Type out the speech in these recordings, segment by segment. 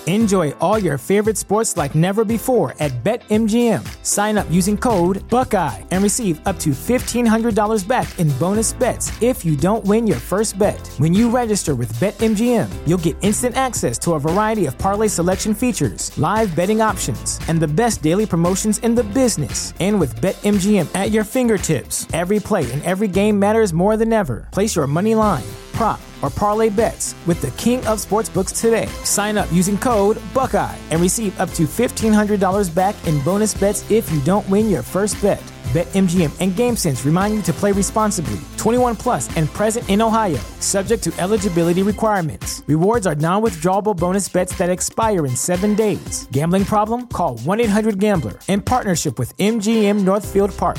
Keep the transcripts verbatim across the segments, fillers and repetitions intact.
Enjoy all your favorite sports like never before at BetMGM. Sign up using code Buckeye and receive up to fifteen hundred dollars back in bonus bets if you don't win your first bet. When you register with BetMGM, you'll get instant access to a variety of parlay selection features, live betting options, and the best daily promotions in the business. And with BetMGM at your fingertips, every play and every game matters more than ever. Place your money line, prop, or parlay bets with the king of sportsbooks today. Sign up using code Buckeye and receive up to fifteen hundred dollars back in bonus bets if you don't win your first bet. BetMGM and GameSense remind you to play responsibly. twenty-one plus and present in Ohio, subject to eligibility requirements. Rewards are non-withdrawable bonus bets that expire in seven days. Gambling problem? Call one eight hundred gambler in partnership with M G M Northfield Park.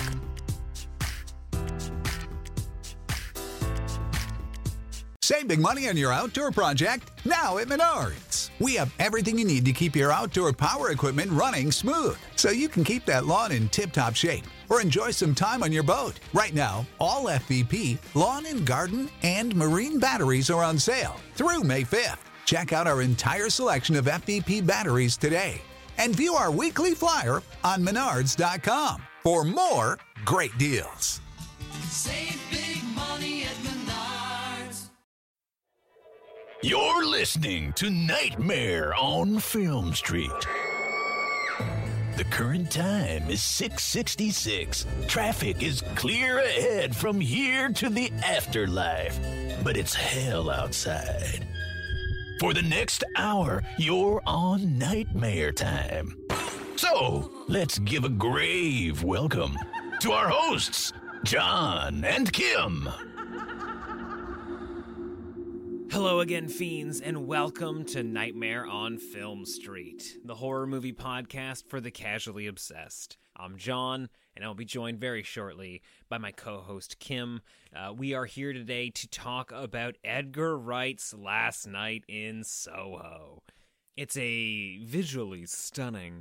Save big money on your outdoor project now at Menards. We have everything you need to keep your outdoor power equipment running smooth so you can keep that lawn in tip-top shape or enjoy some time on your boat. Right now, all F V P, lawn and garden, and marine batteries are on sale through May fifth. Check out our entire selection of F V P batteries today and view our weekly flyer on menards dot com for more great deals. Save big money at Menards. You're listening to Nightmare on Film Street. The current time is six sixty-six. Traffic is clear ahead from here to the afterlife, but it's hell outside. For the next hour, you're on Nightmare Time. So, let's give a grave welcome to our hosts, John and Kim. Hello again, fiends, and welcome to Nightmare on Film Street, the horror movie podcast for the casually obsessed. I'm John, and I'll be joined very shortly by my co-host, Kim. Uh, we are here today to talk about Edgar Wright's Last Night in Soho. It's a visually stunning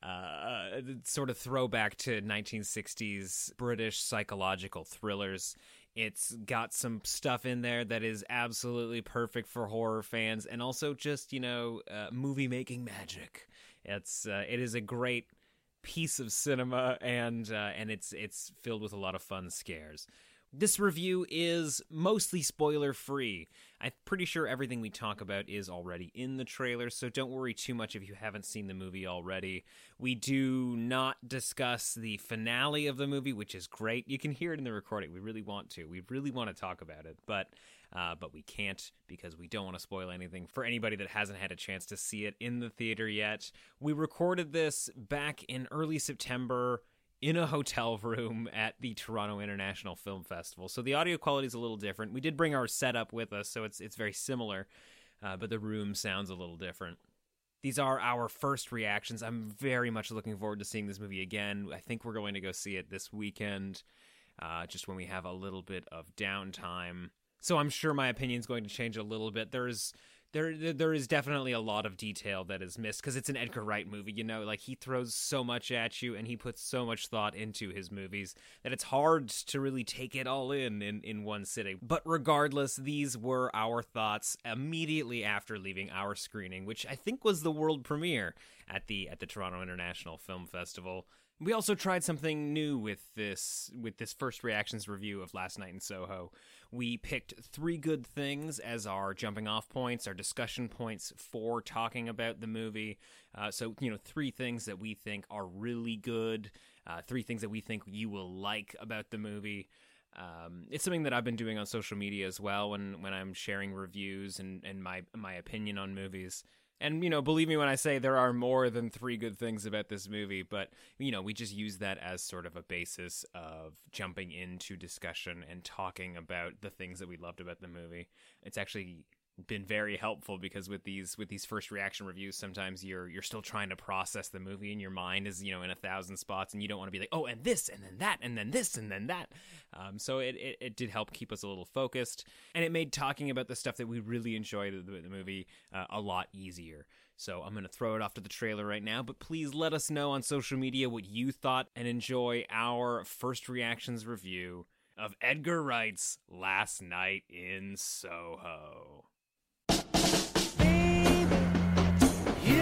uh, sort of throwback to nineteen sixties British psychological thrillers. It's got some stuff in there that is absolutely perfect for horror fans, and also just, you know, uh, movie-making magic. It's uh, it is a great piece of cinema, and uh, and it's it's filled with a lot of fun scares. This review is mostly spoiler-free. I'm pretty sure everything we talk about is already in the trailer, so don't worry too much if you haven't seen the movie already. We do not discuss the finale of the movie, which is great. You can hear it in the recording. We really want to. We really want to talk about it, but uh, but we can't because we don't want to spoil anything for anybody that hasn't had a chance to see it in the theater yet. We recorded this back in early September in a hotel room at the Toronto International Film Festival. So the audio quality is a little different. We did bring our setup with us, so it's it's very similar, uh, but the room sounds a little different. These are our first reactions. I'm very much looking forward to seeing this movie again. I think we're going to go see it this weekend, uh, just when we have a little bit of downtime. So I'm sure my opinion's going to change a little bit. There's There, there is definitely a lot of detail that is missed because it's an Edgar Wright movie, you know, like he throws so much at you and he puts so much thought into his movies that it's hard to really take it all in, in in one sitting. But regardless, these were our thoughts immediately after leaving our screening, which I think was the world premiere at the at the Toronto International Film Festival. We also tried something new with this with this first reactions review of Last Night in Soho. We picked three good things as our jumping off points, our discussion points for talking about the movie. Uh, so, you know, three things that we think are really good, uh, three things that we think you will like about the movie. Um, it's something that I've been doing on social media as well when, when I'm sharing reviews and, and my my opinion on movies. And, you know, believe me when I say there are more than three good things about this movie, but, you know, we just use that as sort of a basis of jumping into discussion and talking about the things that we loved about the movie. It's actually been very helpful because with these with these first reaction reviews, sometimes you're you're still trying to process the movie and your mind is, you know, in a thousand spots and you don't want to be like, oh, and this and then that and then this and then that. Um, so it, it it did help keep us a little focused, and it made talking about the stuff that we really enjoyed the, the movie uh, a lot easier. So I'm going to throw it off to the trailer right now, but please let us know on social media what you thought and enjoy our first reactions review of Edgar Wright's Last Night in Soho. You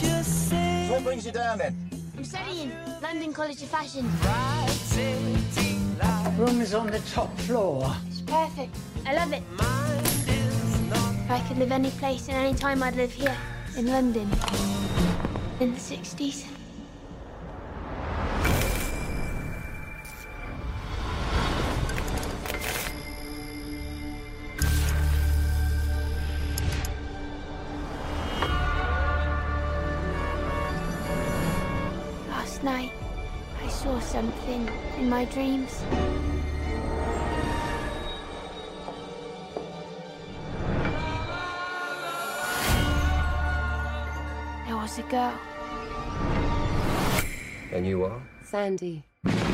just say What brings you down then? I'm studying London College of Fashion. Room is on the top floor. It's perfect. I love it. If I could live any place and any time, I'd live here in London in the sixties. Last night, I saw something in my dreams. There was a girl. And you are? Sandy.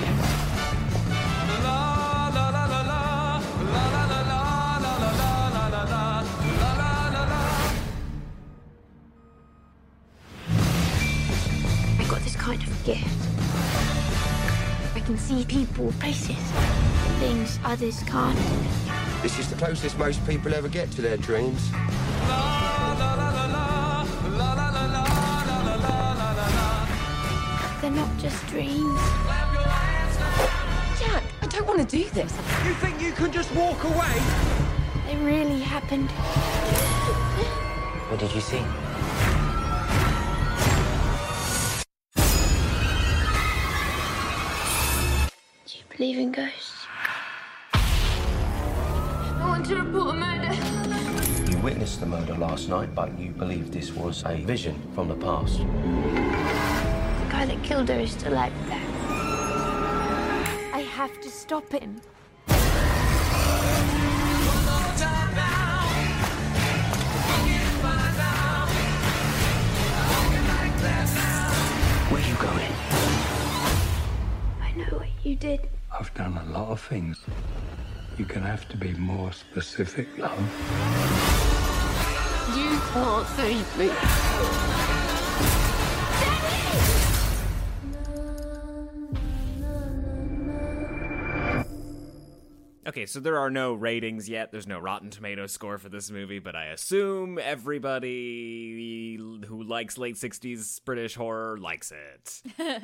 I got this kind of gift. I can see people, places, things others can't. This is the closest most people ever get to their dreams. They're not just dreams. Jack, I don't want to do this. You think you can just walk away? They really happened. What did you see? Do you believe in ghosts? I want to report a murder. You witnessed the murder last night, but you believe this was a vision from the past. The guy that killed her is still out there. I have to stop him. Where are you going? I know what you did. I've done a lot of things. You're gonna have to be more specific, love. You can't save me. Okay, so there are no ratings yet. There's no Rotten Tomatoes score for this movie, but I assume everybody who likes late sixties British horror likes it.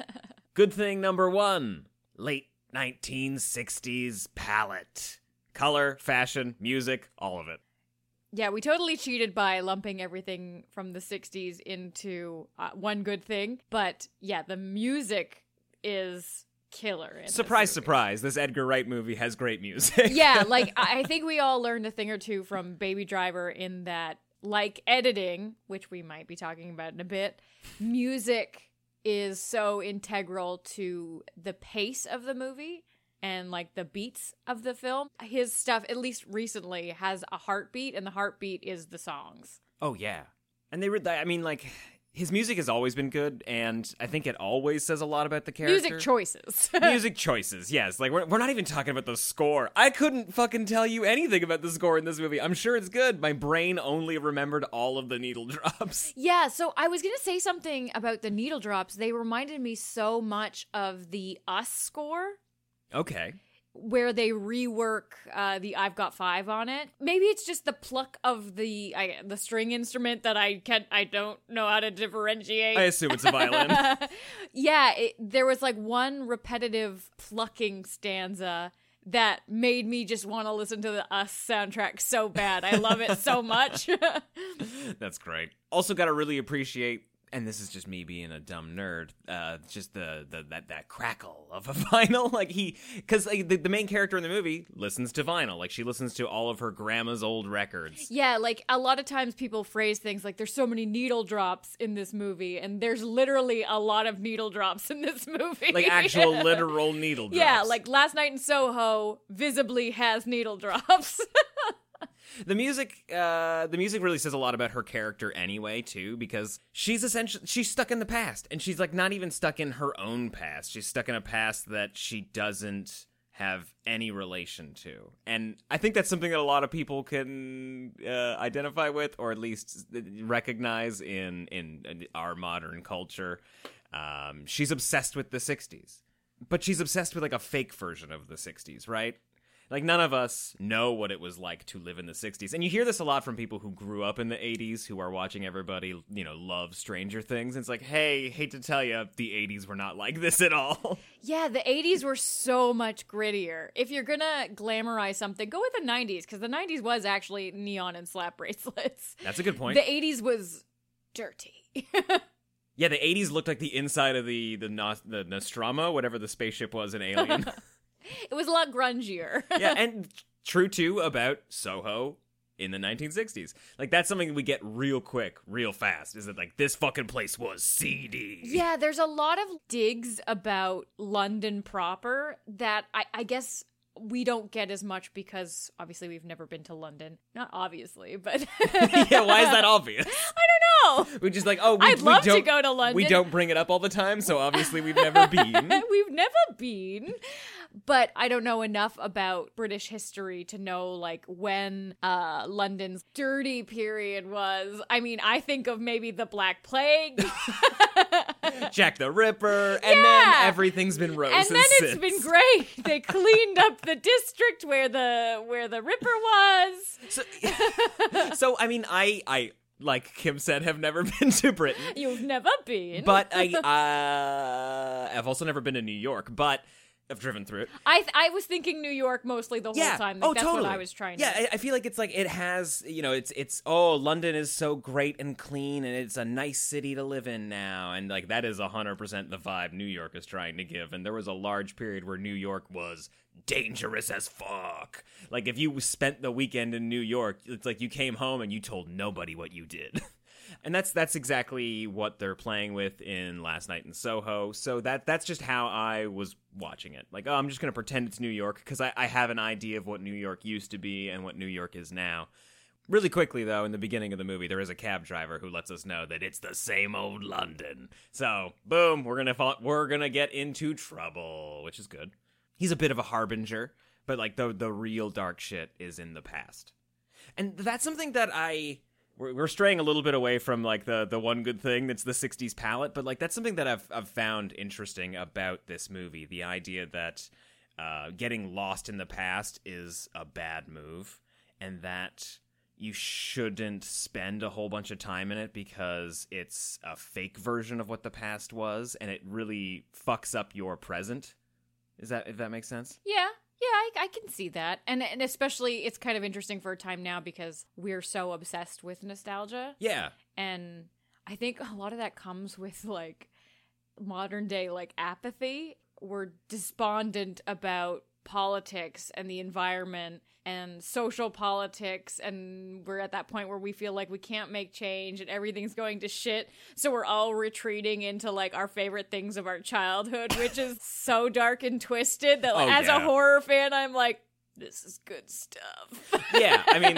Good thing number one, late nineteen sixties palette. Color, fashion, music, all of it. Yeah, we totally cheated by lumping everything from the sixties into uh, one good thing. But yeah, the music is killer. In Surprise, this movie. surprise. This Edgar Wright movie has great music. Yeah, like I think we all learned a thing or two from Baby Driver in that, like editing, which we might be talking about in a bit, music is so integral to the pace of the movie and like the beats of the film. His stuff, at least recently, has a heartbeat, and the heartbeat is the songs. Oh, yeah. And they, re- I mean, like, his music has always been good, and I think it always says a lot about the character. Music choices. Music choices, yes. Like, we're, we're not even talking about the score. I couldn't fucking tell you anything about the score in this movie. I'm sure it's good. My brain only remembered all of the needle drops. Yeah, so I was going to say something about the needle drops. They reminded me so much of the Us score. Okay. Where they rework uh, the I've Got Five on it. Maybe it's just the pluck of the I, the string instrument that I can't, I don't know how to differentiate. I assume it's a violin. Yeah, it, there was like one repetitive plucking stanza that made me just want to listen to the Us soundtrack so bad. I love it so much. That's great. Also got to really appreciate, and this is just me being a dumb nerd, uh, just the, the that that crackle of a vinyl. Like he, because like, the, the main character in the movie listens to vinyl. Like she listens to all of her grandma's old records. Yeah, like a lot of times people phrase things like there's so many needle drops in this movie, and there's literally a lot of needle drops in this movie. Like actual literal needle drops. Yeah, like Last Night in Soho visibly has needle drops. The music, uh, the music really says a lot about her character anyway, too, because she's essentially, she's stuck in the past, and she's, like, not even stuck in her own past. She's stuck in a past that she doesn't have any relation to. And I think that's something that a lot of people can uh, identify with, or at least recognize in, in our modern culture. Um, she's obsessed with the sixties. But she's obsessed with, like, a fake version of the sixties, right? Like, none of us know what it was like to live in the sixties. And you hear this a lot from people who grew up in the eighties, who are watching everybody, you know, love Stranger Things. It's like, hey, hate to tell you, the eighties were not like this at all. Yeah, the eighties were so much grittier. If you're gonna glamorize something, go with the nineties, because the nineties was actually neon and slap bracelets. That's a good point. The eighties was dirty. Yeah, the eighties looked like the inside of the, the, Nos- the Nostromo, whatever the spaceship was in Alien. It was a lot grungier. Yeah, and true, too, about Soho in the nineteen sixties. Like, that's something we get real quick, real fast, is that, like, this fucking place was seedy. Yeah, there's a lot of digs about London proper that I, I guess we don't get as much because, obviously, we've never been to London. Not obviously, but... Yeah, why is that obvious? I don't know. We just like, oh, we, I'd we love don't, to go to London. We don't bring it up all the time, so obviously we've never been. We've never been. But I don't know enough about British history to know, like, when uh, London's dirty period was. I mean, I think of maybe the Black Plague. Jack the Ripper. And yeah. then everything's been roses And then since. it's been great. They cleaned up the district where the where the Ripper was. So, so I mean, I... I like Kim said, have never been to Britain. You've never been. But I, uh, I've also never been to New York, but I've driven through it. I th- I was thinking New York mostly the yeah. whole time. Like, oh, that's totally. what I was trying yeah, to... Yeah, I, I feel like it's like it has, you know, it's, it's, oh, London is so great and clean and it's a nice city to live in now. And, like, that is one hundred percent the vibe New York is trying to give. And there was a large period where New York was dangerous as fuck. Like, if you spent the weekend in New York, it's like you came home and you told nobody what you did. And that's that's exactly what they're playing with in Last Night in Soho. So that that's just how I was watching it. Like, oh, I'm just going to pretend it's New York because I, I have an idea of what New York used to be and what New York is now. Really quickly, though, in the beginning of the movie, there is a cab driver who lets us know that it's the same old London. So, boom, we're gonna fall, we're gonna get into trouble, which is good. He's a bit of a harbinger, but like the the real dark shit is in the past, and that's something that I. We're straying a little bit away from, like, the, the one good thing that's the sixties palette, but, like, that's something that I've I've found interesting about this movie. The idea that uh, getting lost in the past is a bad move, and that you shouldn't spend a whole bunch of time in it because it's a fake version of what the past was, and it really fucks up your present. Is that, if that makes sense? Yeah. Yeah, I, I can see that. And and especially, it's kind of interesting for a time now because we're so obsessed with nostalgia. Yeah. And I think a lot of that comes with, like, modern day, like, apathy. We're despondent about politics and the environment and social politics, and we're at that point where we feel like we can't make change and everything's going to shit, so we're all retreating into, like, our favorite things of our childhood, which is so dark and twisted that, like, oh, as yeah. a horror fan, I'm like, this is good stuff. Yeah, I mean,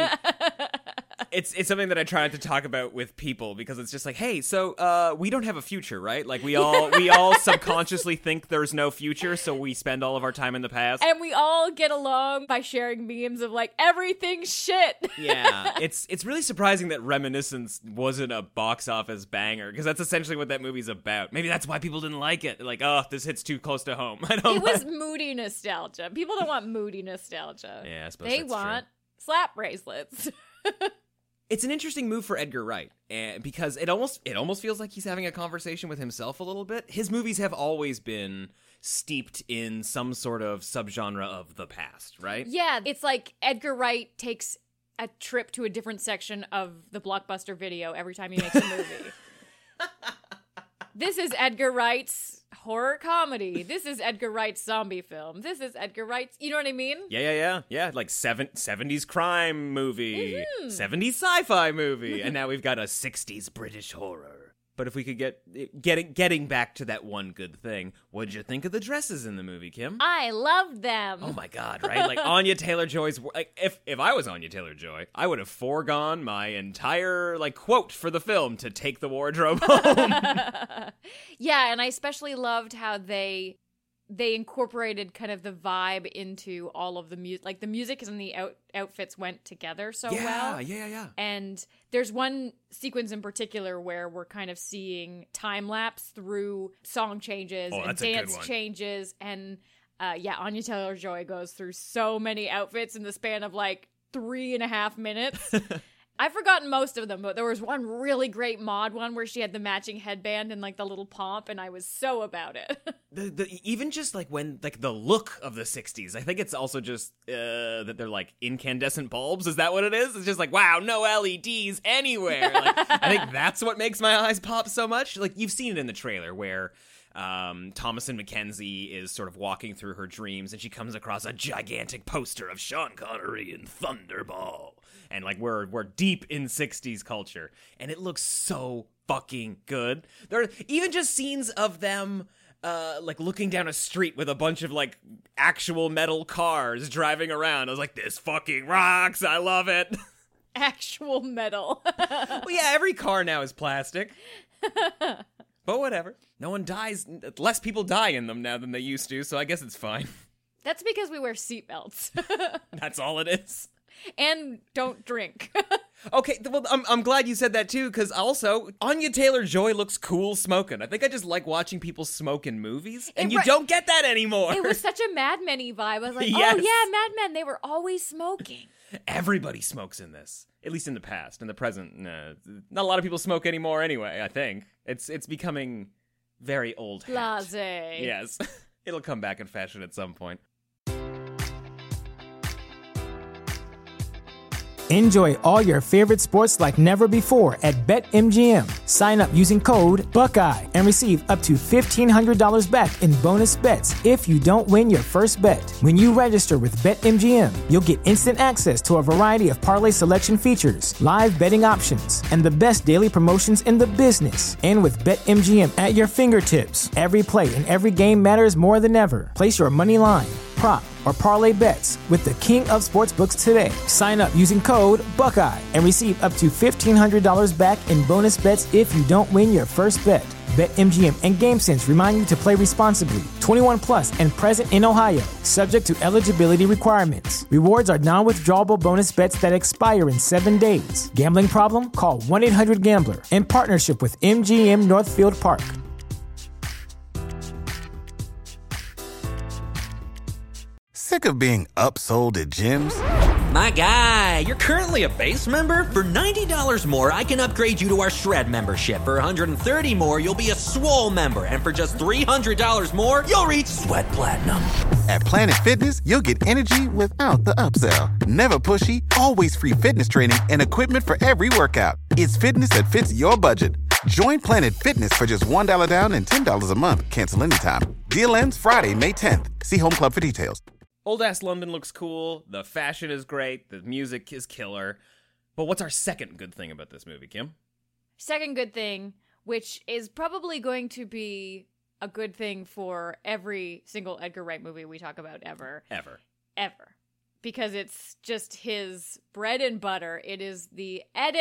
it's it's something that I try to talk about with people because it's just like, hey, so uh, we don't have a future, right? Like, we all we all subconsciously think there's no future, so we spend all of our time in the past. And we all get along by sharing memes of, like, everything's shit. Yeah, it's it's really surprising that Reminiscence wasn't a box office banger because that's essentially what that movie's about. Maybe that's why people didn't like it. Like, oh, this hits too close to home. I don't It was like- moody nostalgia. People don't want moody nostalgia. Yeah, I suppose They that's want true. slap bracelets. It's an interesting move for Edgar Wright, and because it almost it almost feels like he's having a conversation with himself a little bit. His movies have always been steeped in some sort of subgenre of the past, right? Yeah, it's like Edgar Wright takes a trip to a different section of the Blockbuster Video every time he makes a movie. This is Edgar Wright's horror comedy. This is Edgar Wright's zombie film. This is Edgar Wright's, you know what I mean? Yeah, yeah, yeah. Yeah, like seven, seventies crime movie, Mm-hmm. seventies sci-fi movie, and now we've got a sixties British horror. But if we could get getting getting back to that one good thing, what'd you think of the dresses in the movie, Kim? I love them. Oh my god, right? Like Anya Taylor-Joy's, like if if I was Anya Taylor-Joy, I would have foregone my entire like quote for the film to take the wardrobe home. Yeah, and I especially loved how they they incorporated kind of the vibe into all of the music. Like the music and the out- outfits went together so yeah, well. Yeah, yeah, yeah. And there's one sequence in particular where we're kind of seeing time lapse through song changes Oh, and that's a good dance one. changes, and uh, yeah, Anya Taylor-Joy goes through so many outfits in the span of like three and a half minutes. I've forgotten most of them, but there was one really great mod one where she had the matching headband and like the little pomp, and I was so about it. the, the even just like when like the look of the sixties, I think it's also just uh, that they're like incandescent bulbs. Is that what it is? It's just like, wow, no L E Ds anywhere. Like, I think that's what makes my eyes pop so much. Like, you've seen it in the trailer where Um, Thomasin McKenzie is sort of walking through her dreams, and she comes across a gigantic poster of Sean Connery in Thunderball. And like we're we're deep in sixties culture, and it looks so fucking good. There are even just scenes of them uh, like looking down a street with a bunch of like actual metal cars driving around. I was like, this fucking rocks. I love it. Actual metal. Well, yeah, every car now is plastic. But whatever. No one dies. Less people die in them now than they used to, so I guess it's fine. That's because we wear seatbelts. That's all it is. And don't drink. Okay, well, I'm, I'm glad you said that too, because also, Anya Taylor-Joy looks cool smoking. I think I just like watching people smoke in movies, and It you re- don't get that anymore. It was such a Mad Men-y vibe. I was like, Yes. oh yeah, Mad Men, they were always smoking. Everybody smokes in this, at least in the past. In the present, nah, not a lot of people smoke anymore anyway, I think. It's it's becoming very old hat. Blasé. Yes. It'll come back in fashion at some point. Enjoy all your favorite sports like never before at BetMGM. Sign up using code Buckeye and receive up to fifteen hundred dollars back in bonus bets if you don't win your first bet. When you register with BetMGM, you'll get instant access to a variety of parlay selection features, live betting options, and the best daily promotions in the business. And with BetMGM at your fingertips, every play and every game matters more than ever. Place your money line, prop, or parlay bets with the king of sportsbooks today. Sign up using code Buckeye and receive up to fifteen hundred dollars back in bonus bets if you don't win your first bet. BetMGM and GameSense remind you to play responsibly. twenty-one plus and present in Ohio, subject to eligibility requirements. Rewards are non-withdrawable bonus bets that expire in seven days. Gambling problem? Call one eight hundred gambler in partnership with M G M Northfield Park. Sick of being upsold at gyms? My guy, you're currently a base member? For ninety dollars more, I can upgrade you to our Shred membership. For one hundred thirty dollars more, you'll be a Swole member. And for just three hundred dollars more, you'll reach Sweat Platinum. At Planet Fitness, you'll get energy without the upsell. Never pushy, always free fitness training and equipment for every workout. It's fitness that fits your budget. Join Planet Fitness for just one dollar down and ten dollars a month. Cancel anytime. Deal ends Friday, May tenth. See Home Club for details. Old ass London looks cool, the fashion is great, the music is killer. But what's our second good thing about this movie, Kim? Second good thing, which is probably going to be a good thing for every single Edgar Wright movie we talk about ever. Ever. Ever. Because it's just his bread and butter. It is the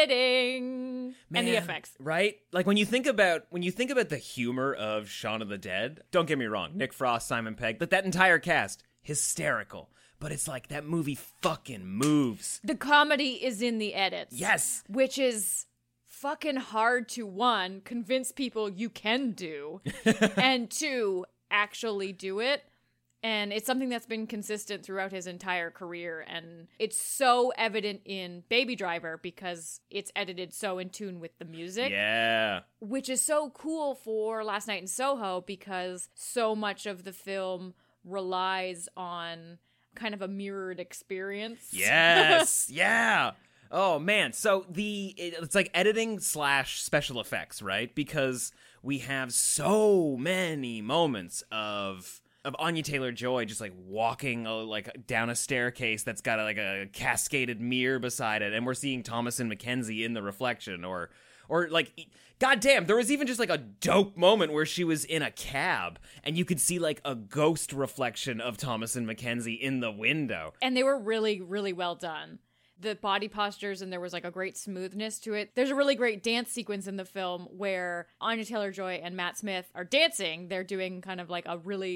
editing Man, and the effects. Right? Like when you think about when you think about the humor of Shaun of the Dead, don't get me wrong, Nick Frost, Simon Pegg, but that entire cast, hysterical. But it's like that movie fucking moves. The comedy is in the edits. Yes. Which is fucking hard to, one, convince people you can do, and two, actually do it. And it's something that's been consistent throughout his entire career. And it's so evident in Baby Driver because it's edited so in tune with the music. Yeah. Which is so cool for Last Night in Soho because so much of the film relies on kind of a mirrored experience. Yes. Yeah. Oh, man. So the it's like editing slash special effects, right? Because we have so many moments of... of Anya Taylor-Joy just like walking uh, like down a staircase that's got a, like a cascaded mirror beside it, and we're seeing Thomasin McKenzie in the reflection, or or like, goddamn, there was even just like a dope moment where she was in a cab and you could see like a ghost reflection of Thomasin McKenzie in the window. And they were really, really well done. The body postures, and there was like a great smoothness to it. There's a really great dance sequence in the film where Anya Taylor-Joy and Matt Smith are dancing. They're doing kind of like a really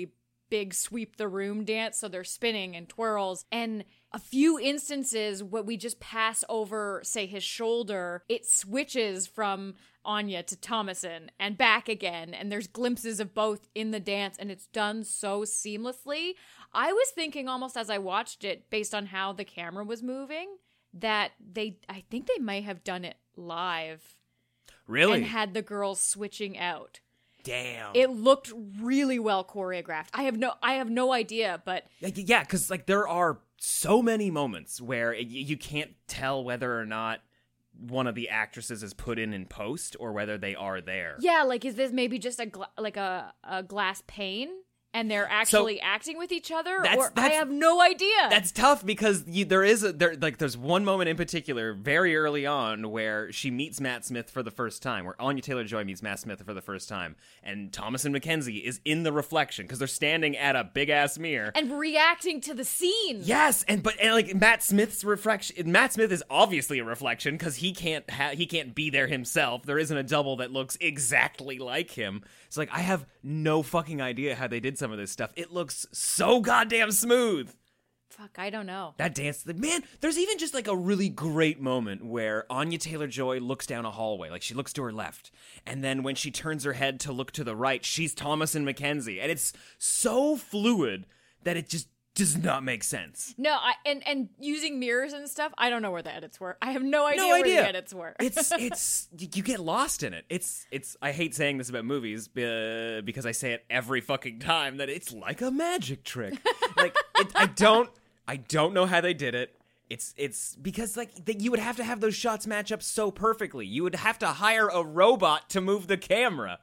big sweep the room dance. So they're spinning and twirls. And a few instances when we just pass over, say, his shoulder, it switches from Anya to Thomasin and back again. And there's glimpses of both in the dance, and it's done so seamlessly. I was thinking almost as I watched it, based on how the camera was moving, that they, I think they might have done it live. Really? And had the girls switching out. Damn. It looked really well choreographed. I have no I have no idea, but yeah, because like there are so many moments where it, you can't tell whether or not one of the actresses is put in in post or whether they are there. Yeah, like is this maybe just a gla- like a, a glass pane? And they're actually So, acting with each other, that's- or I that's- have no idea. That's tough because you, there is a, there like there's one moment in particular very early on where she meets Matt Smith for the first time, where Anya Taylor-Joy meets Matt Smith for the first time, and Thomasin McKenzie is in the reflection because they're standing at a big ass mirror. And reacting to the scene. Yes, and but and like Matt Smith's reflection, Matt Smith is obviously a reflection because he can't ha- he can't be there himself. There isn't a double that looks exactly like him. It's like I have no fucking idea how they did some of this stuff. It looks so goddamn smooth. Fuck, I don't know. That dance, man, there's even just like a really great moment where Anya Taylor-Joy looks down a hallway, like she looks to her left, and then when she turns her head to look to the right, she's Thomasin McKenzie, and it's so fluid that it just does not make sense. No, I and and using mirrors and stuff, I don't know where the edits were. I have no idea No where idea. the edits were. it's it's you get lost in it. It's it's I hate saying this about movies uh, because I say it every fucking time that it's like a magic trick. Like it, I don't I don't know how they did it. It's it's because like they, you would have to have those shots match up so perfectly. You would have to hire a robot to move the camera.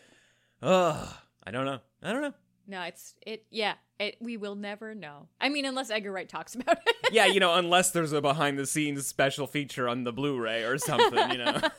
Ugh, I don't know. I don't know. No, it's it. Yeah, it. We will never know. I mean, unless Edgar Wright talks about it. Yeah, you know, unless there's a behind-the-scenes special feature on the Blu-ray or something, you know.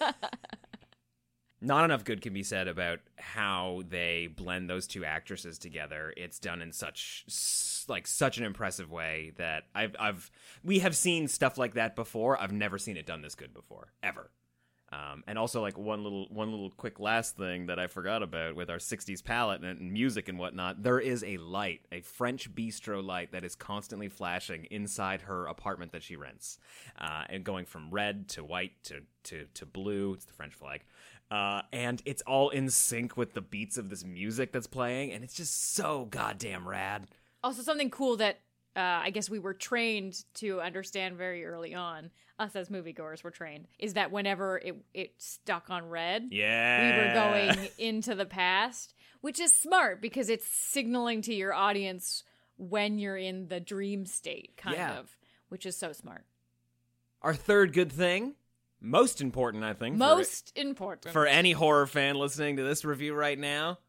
Not enough good can be said about how they blend those two actresses together. It's done in such like such an impressive way that I've I've we have seen stuff like that before. I've never seen it done this good before, ever. Um, and also, like one little one little quick last thing that I forgot about with our sixties palette and, and music and whatnot. There is a light, a French bistro light that is constantly flashing inside her apartment that she rents, uh, and going from red to white to to to blue. It's the French flag, uh, and it's all in sync with the beats of this music that's playing, and it's just so goddamn rad. Also, something cool that uh, I guess we were trained to understand very early on, us as moviegoers were trained, is that whenever it, it stuck on red, yeah, we were going into the past, which is smart because it's signaling to your audience when you're in the dream state, kind Yeah. of, which is so smart. Our third good thing, most important, I think. Most for, important. For any horror fan listening to this review right now,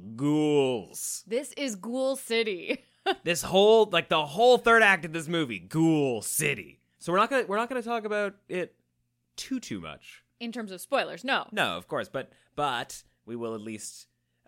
ghouls. This is Ghoul City. This whole, like the whole third act of this movie, Ghoul City. So we're not gonna we're not gonna talk about it too too much. In terms of spoilers, no. No, of course, but but we will at least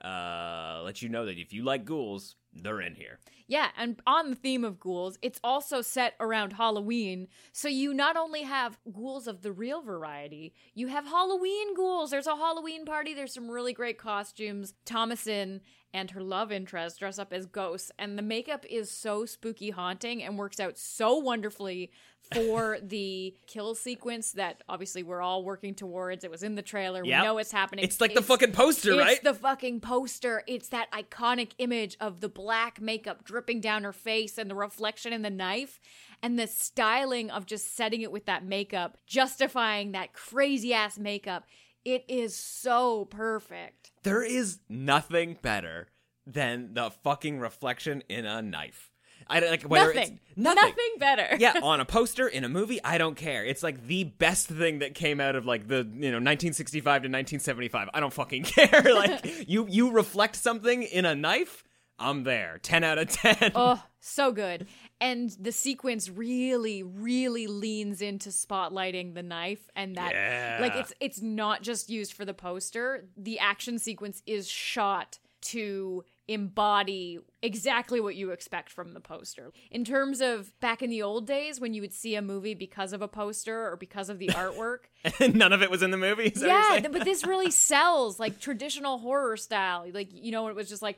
uh, let you know that if you like ghouls, they're in here. Yeah, and on the theme of ghouls, it's also set around Halloween, so you not only have ghouls of the real variety, you have Halloween ghouls. There's a Halloween party, there's some really great costumes. Thomasin and her love interest dress up as ghosts, and the makeup is so spooky haunting and works out so wonderfully for the kill sequence that obviously we're all working towards. It was in the trailer. Yep. We know it's happening. It's like the fucking poster, it's right? It's the fucking poster. It's that iconic image of the black makeup dripping down her face and the reflection in the knife and the styling of just setting it with that makeup, justifying that crazy ass makeup. It is so perfect. There is nothing better than the fucking reflection in a knife. I don't like whether Nothing. it's nothing. Nothing better. Yeah, on a poster, in a movie, I don't care. It's like the best thing that came out of like the, you know, nineteen sixty-five to nineteen seventy-five. I don't fucking care. Like you you reflect something in a knife, I'm there. ten out of ten. Oh, so good. And the sequence really, really leans into spotlighting the knife and that Yeah. like it's it's not just used for the poster. The action sequence is shot to embody exactly what you expect from the poster. In terms of back in the old days when you would see a movie because of a poster or because of the artwork. And none of it was in the movie. Is that what you're Yeah, saying? th- but this really sells like traditional horror style. Like, you know, it was just like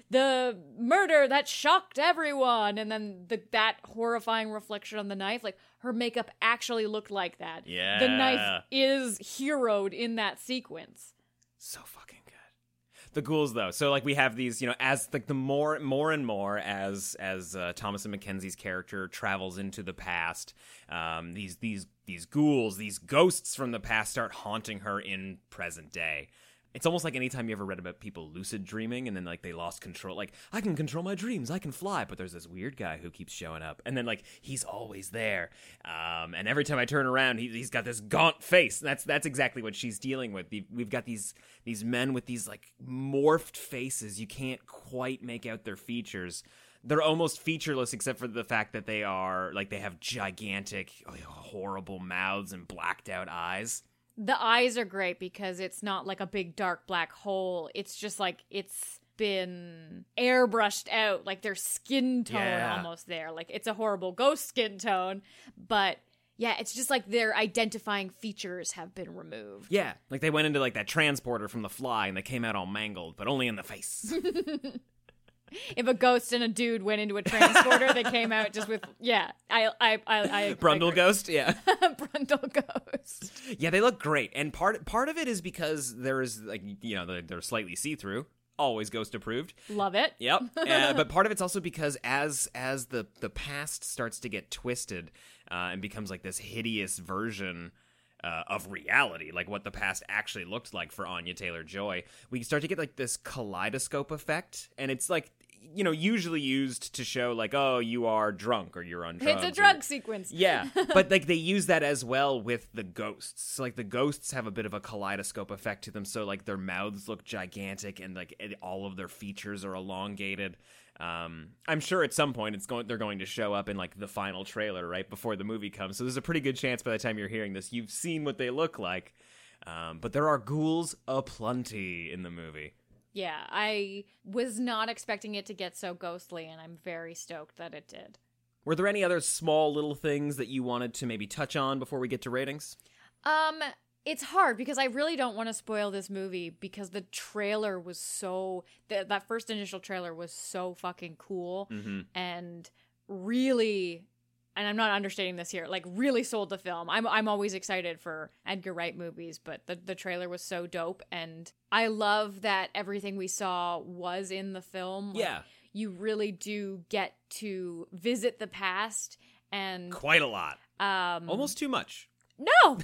the murder that shocked everyone, and then the that horrifying reflection on the knife. Like, her makeup actually looked like that. Yeah. The knife is heroed in that sequence. So fucking good. The ghouls, though. So, like, we have these, you know, as like the more, more and more as as uh, Thomasin McKenzie's character travels into the past, um, these these these ghouls, these ghosts from the past, start haunting her in present day. It's almost like anytime you ever read about people lucid dreaming and then, like, they lost control. Like, I can control my dreams, I can fly, but there's this weird guy who keeps showing up. And then, like, he's always there. Um, and every time I turn around, he, he's got this gaunt face. And that's that's exactly what she's dealing with. We've got these these men with these, like, morphed faces. You can't quite make out their features. They're almost featureless except for the fact that they are, like, they have gigantic, horrible mouths and blacked out eyes. The eyes are great because it's not like a big dark black hole. It's just like it's been airbrushed out, like their skin tone Yeah. almost there. Like, it's a horrible ghost skin tone, but yeah, it's just like their identifying features have been removed. Yeah, like they went into, like, that transporter from The Fly and they came out all mangled, but only in the face. If a ghost and a dude went into a transporter, they came out just with, yeah, I, I, I, I Brundle I Ghost, yeah. Brundle Ghost. Yeah, they look great, and part part of it is because there is, like, you know, they're, they're slightly see-through, always ghost approved. Love it. Yep. Uh, but part of it's also because as as the the past starts to get twisted uh, and becomes like this hideous version uh, of reality, like what the past actually looked like for Anya Taylor-Joy, we start to get like this kaleidoscope effect, and it's like, you know, usually used to show like, oh, you are drunk or you're on drugs. It's a drug sequence. Yeah, but like they use that as well with the ghosts. So, like, the ghosts have a bit of a kaleidoscope effect to them. So, like, their mouths look gigantic and like it, all of their features are elongated. Um, I'm sure at some point it's going they're going to show up in like the final trailer right before the movie comes. So there's a pretty good chance by the time you're hearing this, you've seen what they look like. Um, but there are ghouls aplenty in the movie. Yeah, I was not expecting it to get so ghostly, and I'm very stoked that it did. Were there any other small little things that you wanted to maybe touch on before we get to ratings? Um, it's hard because I really don't want to spoil this movie because the trailer was so... Th- that first initial trailer was so fucking cool Mm-hmm. and really... And I'm not understating this here, like, really sold the film. I'm I'm always excited for Edgar Wright movies, but the, the trailer was so dope. And I love that everything we saw was in the film. Like, Yeah. you really do get to visit the past and... Quite a lot. Um, Almost too much. No!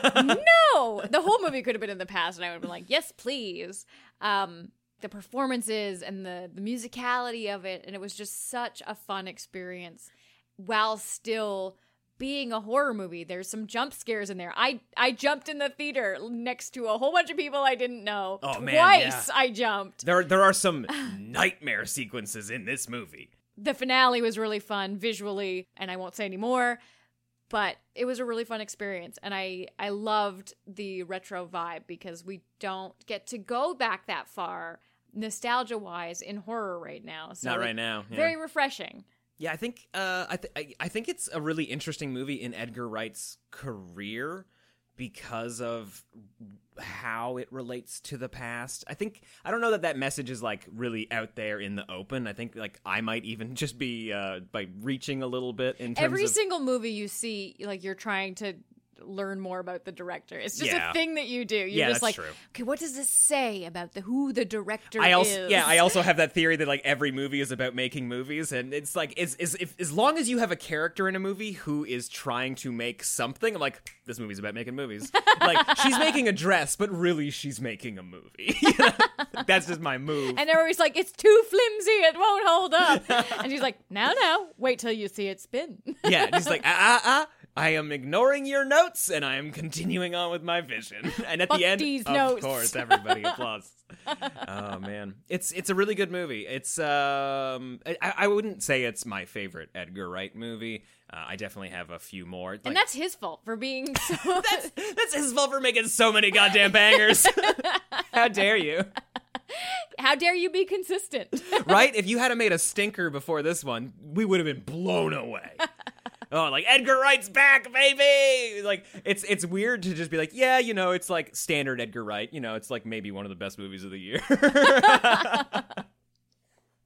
No! The whole movie could have been in the past, and I would have been like, yes, please. Um... The performances and the, the musicality of it, and it was just such a fun experience while still being a horror movie. There's some jump scares in there. I, I jumped in the theater next to a whole bunch of people I didn't know. Oh, Twice man, yeah. I jumped. There, there are some nightmare sequences in this movie. The finale was really fun visually, and I won't say any more, but it was a really fun experience. And I, I loved the retro vibe because we don't get to go back that far nostalgia-wise in horror right now. So Not like, right now. Yeah. Very refreshing. Yeah, I think uh, I, th- I I think it's a really interesting movie in Edgar Wright's career because of how it relates to the past. I think I don't know that that message is like really out there in the open. I think like I might even just be uh, by reaching a little bit in terms Every of single movie you see, like you're trying to learn more about the director. It's just Yeah. a thing that you do. You're Yeah, just that's like, true. okay, what does this say about the who the director I also is? yeah I also have that theory that like every movie is about making movies, and it's like is is if as long as you have a character in a movie who is trying to make something, I'm like, this movie's about making movies. Like, she's making a dress, but really she's making a movie. You know? That's just my move. And they're always like, it's too flimsy, it won't hold up. And she's like, no, no, wait till you see it spin. Yeah, and he's like, ah ah ah. I am ignoring your notes, and I am continuing on with my vision. And at Fuck the end, these of notes. course, everybody applauds. Oh man, it's it's a really good movie. It's um, I, I wouldn't say it's my favorite Edgar Wright movie. Uh, I definitely have a few more. Like, And that's his fault for being so... that's, that's his fault for making so many goddamn bangers. How dare you? How dare you be consistent? Right? If you had made a stinker before this one, we would have been blown away. Oh, like, Edgar Wright's back, baby! Like, it's it's weird to just be like, yeah, you know, it's like standard Edgar Wright. You know, it's like maybe one of the best movies of the year.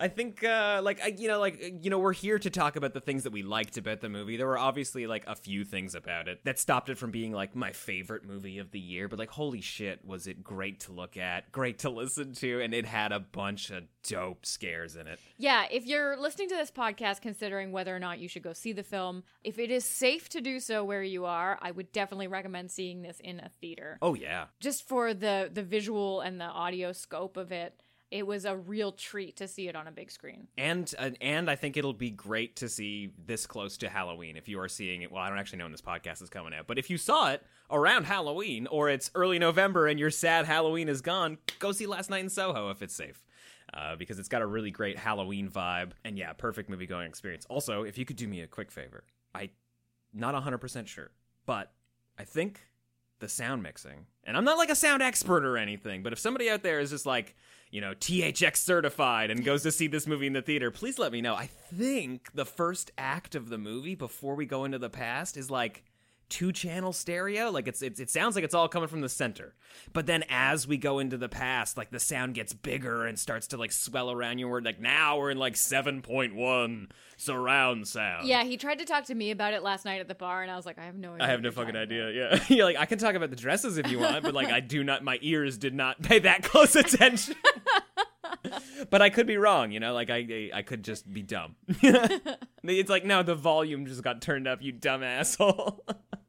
I think, uh, like, I, you know, like, you know, we're here to talk about the things that we liked about the movie. There were obviously, like, a few things about it that stopped it from being, like, my favorite movie of the year. But, like, holy shit, was it great to look at, great to listen to, and it had a bunch of dope scares in it. Yeah, if you're listening to this podcast considering whether or not you should go see the film, if it is safe to do so where you are, I would definitely recommend seeing this in a theater. Oh, yeah. Just for the, the visual and the audio scope of it. It was a real treat to see it on a big screen. And uh, and I think it'll be great to see this close to Halloween if you are seeing it. Well, I don't actually know when this podcast is coming out, but if you saw it around Halloween or it's early November and your sad Halloween is gone, go see Last Night in Soho if it's safe. Uh, because it's got a really great Halloween vibe. And yeah, perfect movie-going experience. Also, if you could do me a quick favor, I'm not one hundred percent sure, but I think the sound mixing, and I'm not like a sound expert or anything, but if somebody out there is just like, you know, T H X certified and goes to see this movie in the theater, please let me know. I think the first act of the movie before we go into the past is like two channel stereo. Like it's, it's it sounds like it's all coming from the center. But then as we go into the past, like the sound gets bigger and starts to like swell around you. We're like, now we're in like seven point one surround sound. Yeah, he tried to talk to me about it last night at the bar, and I was like, I have no idea. I have no fucking idea. Yeah. You're like, I can talk about the dresses if you want, but like I do not, my ears did not pay that close attention. But I could be wrong, you know, like I I could just be dumb. It's like, no, the volume just got turned up, you dumb asshole.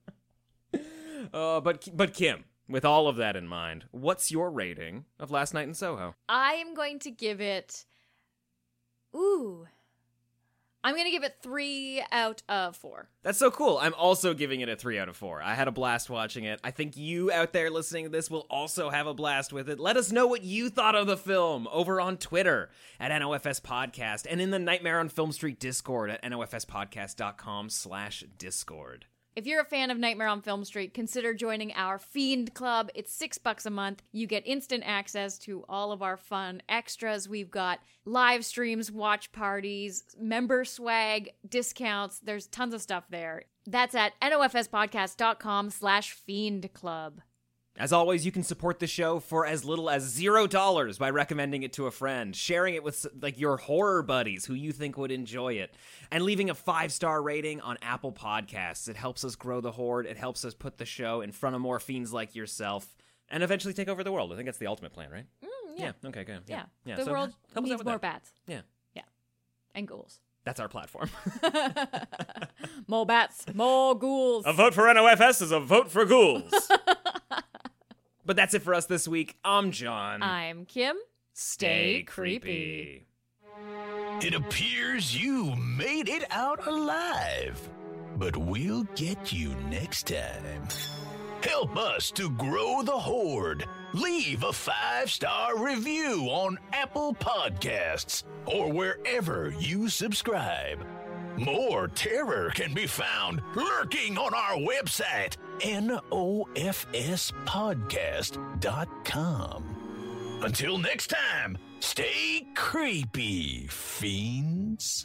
uh, but but Kim, with all of that in mind, what's your rating of Last Night in Soho? I am going to give it, ooh, I'm going to give it three out of four. That's so cool. I'm also giving it a three out of four. I had a blast watching it. I think you out there listening to this will also have a blast with it. Let us know what you thought of the film over on Twitter at N O F S Podcast and in the Nightmare on Film Street Discord at nofspodcast.com slash Discord. If you're a fan of Nightmare on Film Street, consider joining our Fiend Club. It's six bucks a month. You get instant access to all of our fun extras. We've got live streams, watch parties, member swag, discounts. There's tons of stuff there. That's at nofspodcast.com slash Fiend Club. As always, you can support the show for as little as zero dollars by recommending it to a friend, sharing it with like your horror buddies who you think would enjoy it, and leaving a five-star rating on Apple Podcasts. It helps us grow the horde. It helps us put the show in front of more fiends like yourself and eventually take over the world. I think that's the ultimate plan, right? Mm, yeah. yeah. Okay, good. Yeah. yeah. yeah. The so world help needs more that. bats. Yeah. Yeah. And ghouls. That's our platform. More bats, more ghouls. A vote for N O F S is a vote for ghouls. But that's it for us this week. I'm John. I'm Kim. Stay, Stay creepy. creepy. It appears you made it out alive, but we'll get you next time. Help us to grow the horde. Leave a five-star review on Apple Podcasts or wherever you subscribe. More terror can be found lurking on our website, N O F S podcast dot com. Until next time, stay creepy, fiends.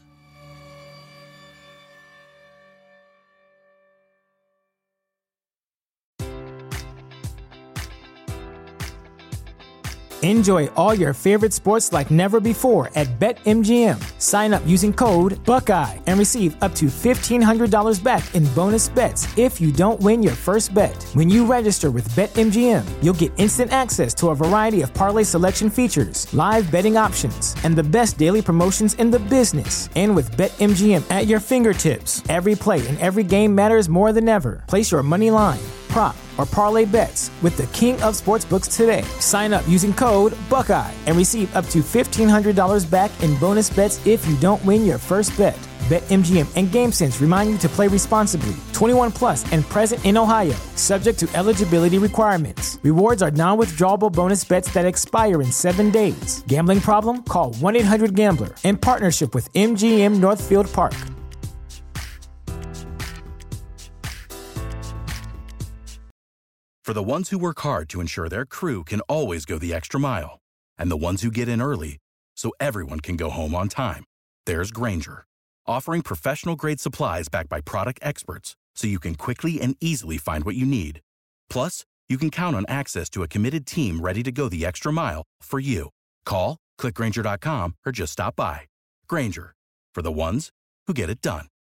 Enjoy all your favorite sports like never before at BetMGM. Sign up using code Buckeye and receive up to fifteen hundred dollars back in bonus bets if you don't win your first bet. When you register with BetMGM, you'll get instant access to a variety of parlay selection features, live betting options, and the best daily promotions in the business. And with BetMGM at your fingertips, every play and every game matters more than ever. Place your money line, prop, or parlay bets with the king of sportsbooks today. Sign up using code Buckeye and receive up to fifteen hundred dollars back in bonus bets if you don't win your first bet. BetMGM and GameSense remind you to play responsibly. twenty-one plus and present in Ohio, subject to eligibility requirements. Rewards are non-withdrawable bonus bets that expire in seven days. Gambling problem? Call one eight hundred gambler in partnership with M G M Northfield Park. For the ones who work hard to ensure their crew can always go the extra mile, and the ones who get in early so everyone can go home on time, there's Grainger, offering professional-grade supplies backed by product experts so you can quickly and easily find what you need. Plus, you can count on access to a committed team ready to go the extra mile for you. Call, Click Grainger dot com or just stop by. Grainger, for the ones who get it done.